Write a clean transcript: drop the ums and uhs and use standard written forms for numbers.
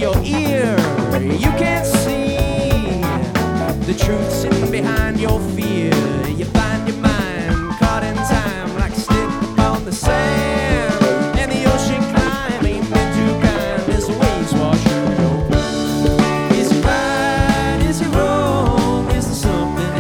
your ear. You can't see the truth sitting behind your fear. You find your mind